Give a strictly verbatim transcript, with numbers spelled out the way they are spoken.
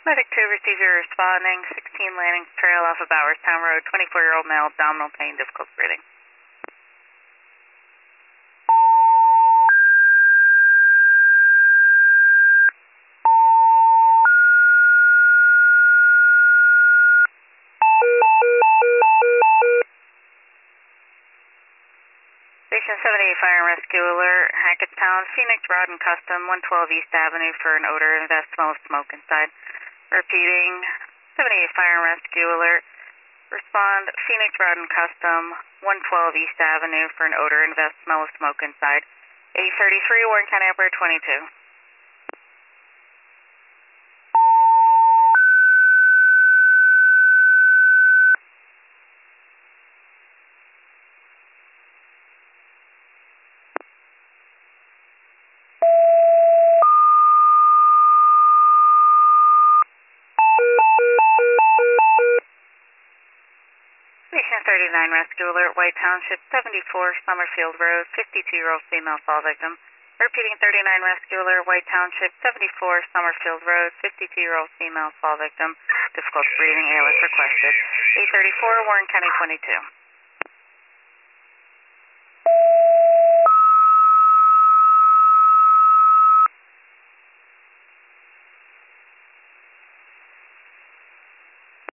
Medic two, receiver responding, sixteen Landings Trail off of Bowerstown Road, twenty-four-year-old male, abdominal pain, difficult breathing. Station seventy-eight Fire and Rescue Alert, Hackettstown, Phoenix Rod and Custom, one twelve East Avenue for an odor and vast smell of smoke inside. Repeating, seventy-eight Fire and Rescue Alert, respond, Phoenix Rod and Custom, one twelve East Avenue for an odor and vast smell of smoke inside. eight thirty-three, Warren County Operator twenty-two. Station thirty-nine Rescue Alert, White Township, seventy-four Summerfield Road, fifty-two-year-old female fall victim. Repeating, thirty-nine Rescue Alert, White Township, seventy-four Summerfield Road, fifty-two-year-old female fall victim. Difficult breathing, A L S requested. eight thirty-four, Warren County twenty-two.